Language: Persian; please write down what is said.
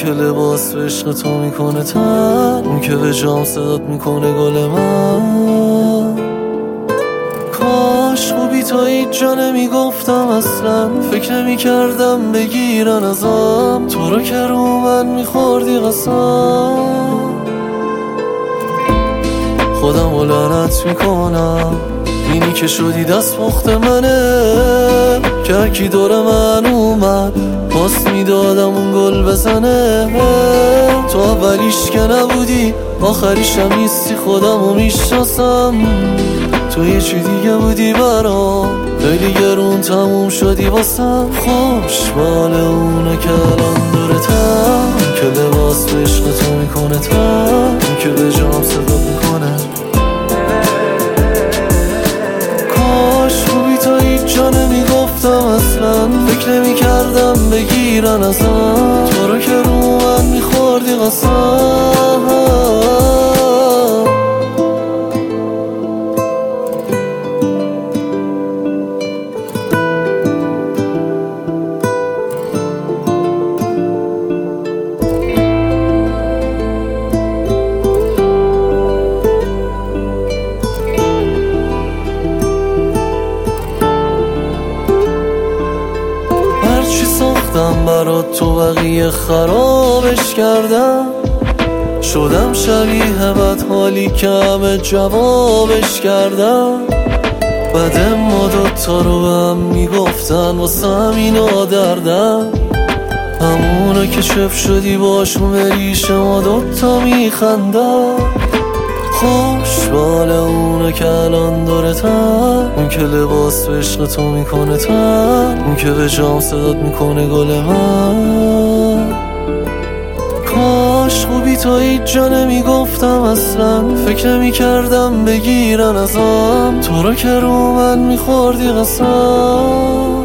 که لباس به عشق تو میکنه تن، اون که به جام صدات میکنه گل من. کاش خوبی تا هیچ جا نمیگفتم اصلا، فکر نمیکردم بگیرن ازم تو رو که رو من میخوردی قسم. خودم رو لعنت میکنم، اینی که شدی دست پخت منه، که هرکی دور من اومد پاس میدادم اون گل بزنه. تو اولیش که نبودی آخریشم نیستی، خودم رو میشناسم. تو یه چی دیگه بودی برام، خیلی گرون تموم شدی واسم. خوشبال اونه که الان دورتم، که لباس به عشق تو میکنه تن، که به جام صدا میکنه. کاش خوبی تا هیچ جا نمیگفتم اصلا، فکر نمیکردم بگیرن ازم تو رو که رو من میخوردی قسم. برات تو بقیه خرابش کردم، شدم شبیه بد حالی که همه جوابش کردم. بعد ما دوتا رو به هم میگفتن واسه همینا دردم، همونو که چپ شدی باشون بریش ما دوتا میخندم. خوشبال اونه که الان دورتن، اون که لباس به عشق تو میکنه تن، اون که به جام صدات میکنه گل من. کاش خوبی تا هیچ جا نمیگفتم اصلا، فکر نمیکردم بگیرن ازم تو رو که رو من میخوردی قسم.